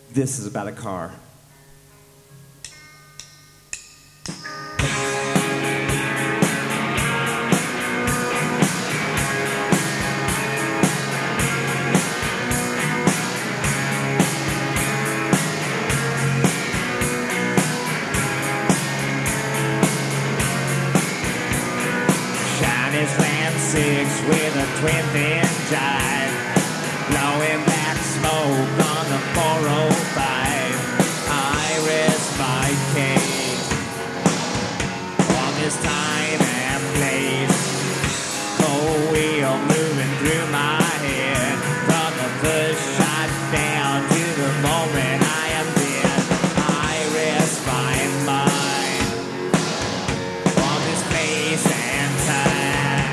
This is about a car. Shiny Slam 6 with a twin fin jive, blowing back smoke on the 405. Iris 5K on this time and place. Cold wheel moving through my head, from the first shot down to the moment I am dead. Iris find mine on this place and time.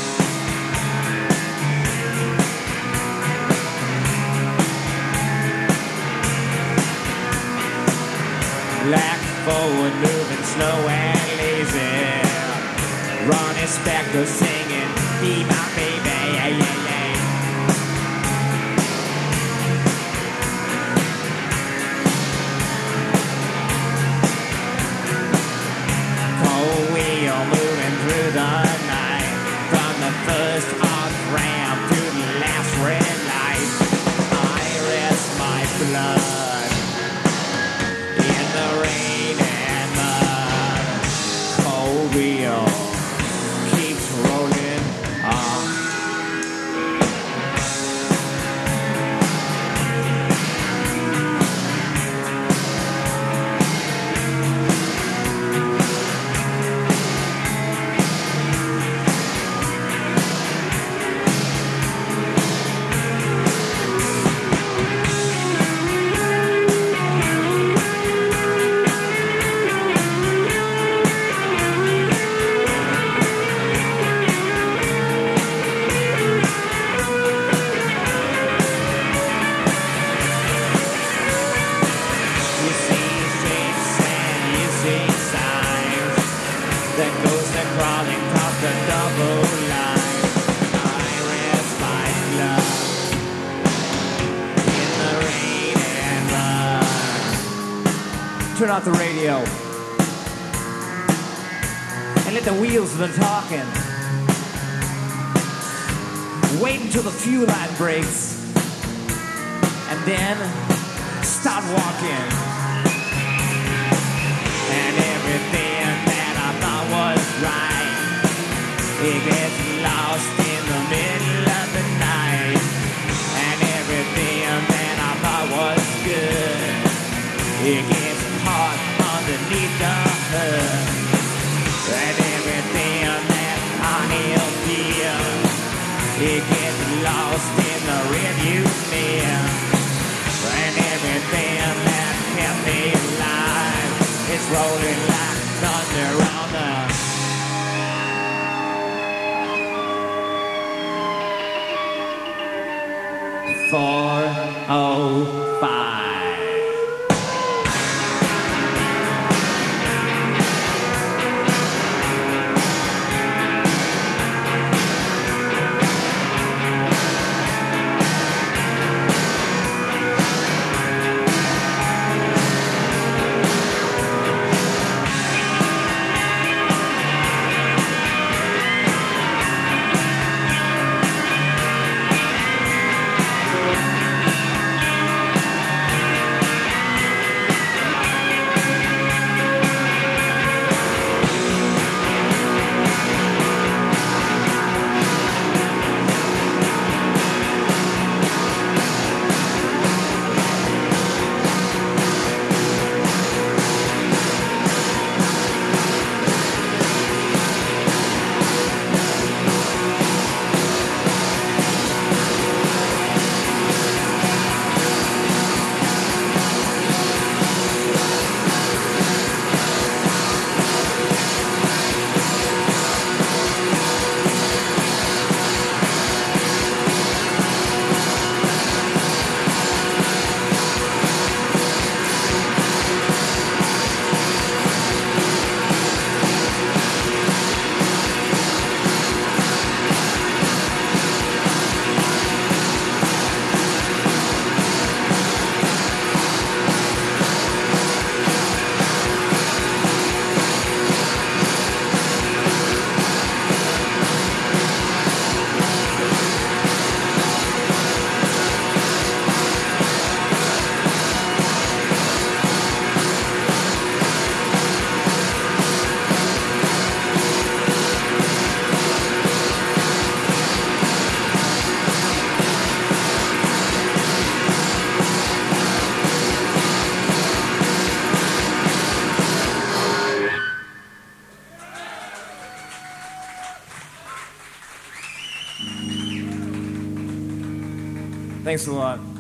Black forward moving slow and lazy. Ronnie Spector singing, be my baby, yeah, yeah, yeah. Cold wheel moving through the night, from the first off ramp to the last red light. Iris my blood in the rain and mud. Cold wheel keeps rolling on. You see shapes and you see signs, that ghosts are crawling across the double line. Iris my blood in the rain and mud. Turn off the radio. And let the wheels do the talking. Wait until the fuel line breaks. And then start walking. And everything that I thought was right, it gets lost in the middle of the night. And everything that I thought was good, it gets caught underneath the hood. And everything that I held dear, it gets lost in the rearview mirror. And everything that kept me alive, it's rolling like thunder on the 405. Thanks a lot.